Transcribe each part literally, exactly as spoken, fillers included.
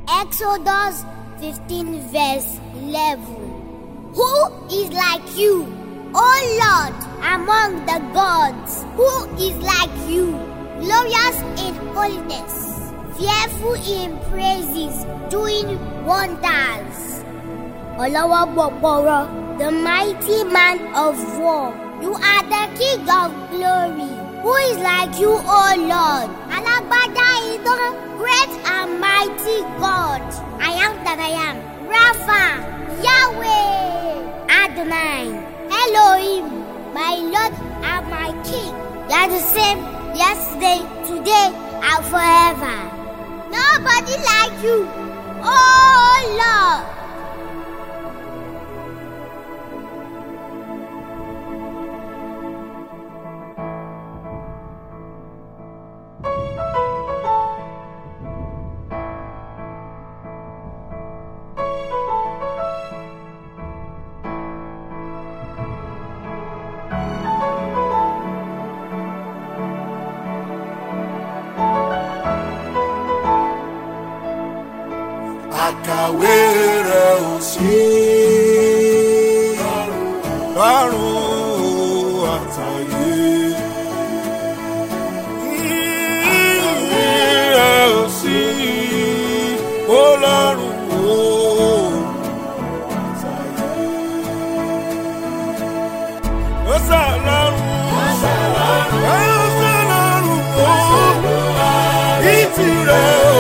Exodus fifteen verse eleven. Who is like you, O Lord, among the gods? Who is like you, glorious in holiness, fearful in praises, doing wonders? Olawaboporo, the mighty man of war, you are the King of glory. Who is like you, O Lord? Alagbada Idon, great and mighty God. I am that I am. Rapha, Yahweh, Adonai, Elohim, my Lord and my King. You are the same yesterday, today, and forever. Nobody like you, O Lord. Àkàwé rẹ̀ ò sí lọ́run àtayé. Àkàwé rẹ̀ ò sí Ọlọ́run àtayé. Ó ṣàlọ́run, ó ṣàlọ́run, ó ṣàlọ́run ní tirẹ̀ o.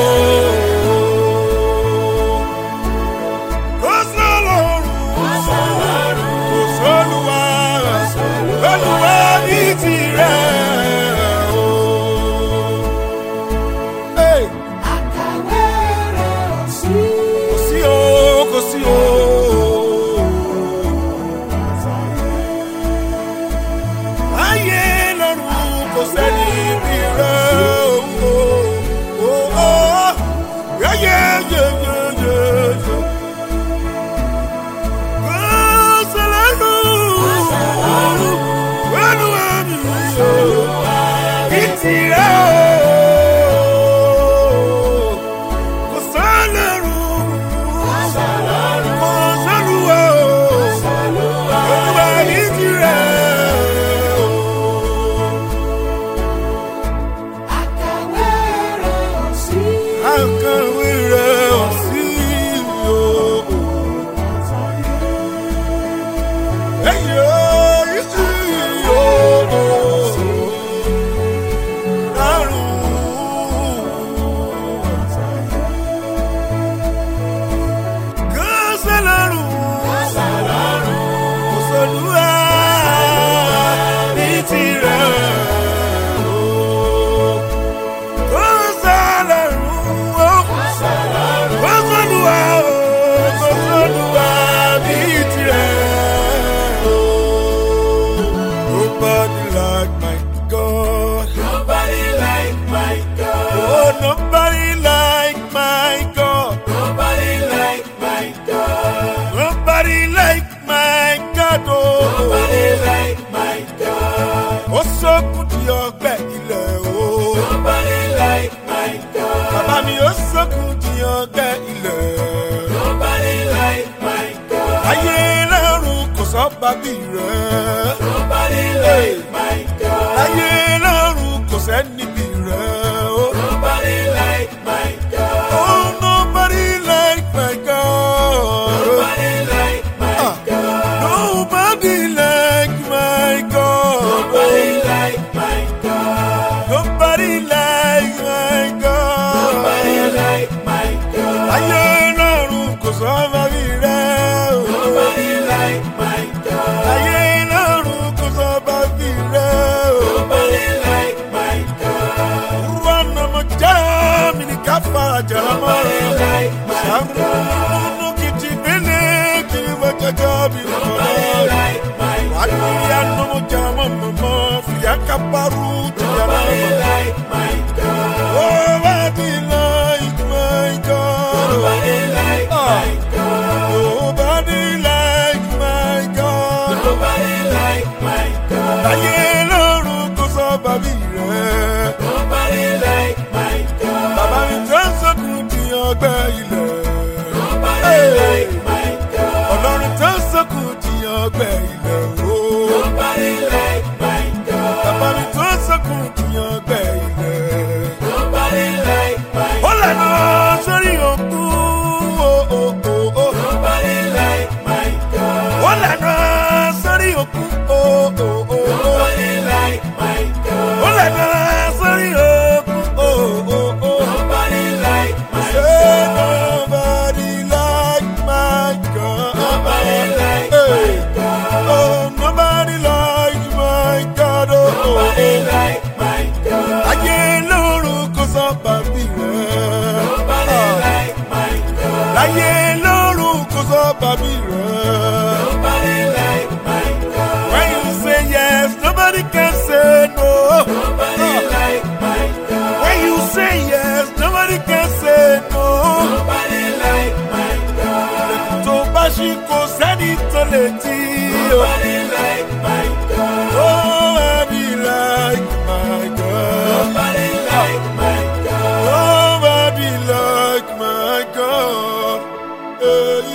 Nobody like my God. Ayé lọ́run kò sẹ́ni bí rẹ̀ o. Nobody like my God. Oh, nobody like my God. Nobody like my God. Nobody like my God. Nobody like my God. Nobody like my God. Nobody like my God. Ayé lọ́run kò sọ́ba bí rẹ̀ o. Nobody like my God. Ayé nobody like my God. Nobody like my God. Nobody like my God. Nobody like my God. Nobody like my God. Nobody like my God. Nobody like my God. Nobody like my God. Ayé lọ́run kò sọ bàbí rẹ̀. Nobody like my God. Bàbá mi tó ń sọkùn di ọgbẹ́ ilẹ̀. bàbí rẹ̀. Nobody like my God. Láyé lọ́run kò sọ bàbí rẹ̀. Nobody like my God. When you say yes, nobody can say no. Nobody like my God. When you say yes, nobody can say no. Nobody like my God. Tó bá ṣí kò sẹ́ni tó lè tì. Nobody like my God. Nobody like my God. Nobody like my God. Nobody like my God. Hey,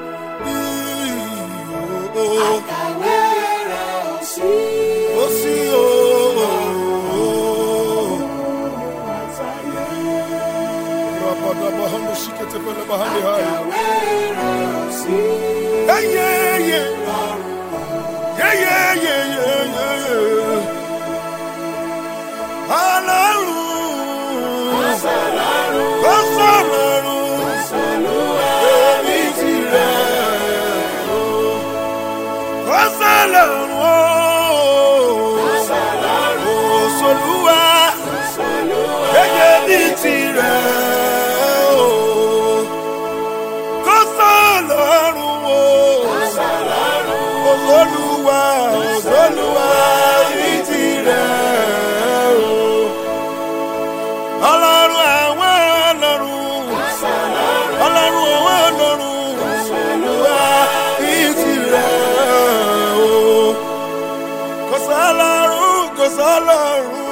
oh, oh. Akawera osi. Oh, see, oh, oh, oh. Akawera osi. Hey, yeah, yeah. Yeah, yeah, yeah, yeah, yeah, yeah. Ọlọ́run. Ọ̀sọ̀lọ́run. Ọ̀sọ̀lọ́run. Ọ̀sọ̀lúwa. Èmi tirẹ̀ o. Ọ̀sọ̀lọ́run o. Ọ̀sọ̀lọ́run. Òṣòlúwa. Ọ̀sọ̀lúwa. Èmi tirẹ̀ o. Kọ́sọ̀lọ́run o. Ọ̀sọ̀lọ́run. Òṣòlúwa. Òṣòlúwa. Èmi tirẹ̀ o. Ọlọ́run àwọn ọlọ́run. Ọ̀sọ̀lọ́run. Ọlọ́run àwọn ọlọ́run. Òṣòlúwa. Èmi tirẹ̀ o. Kò sọ́lọ́run, kò sọ́lọ́run.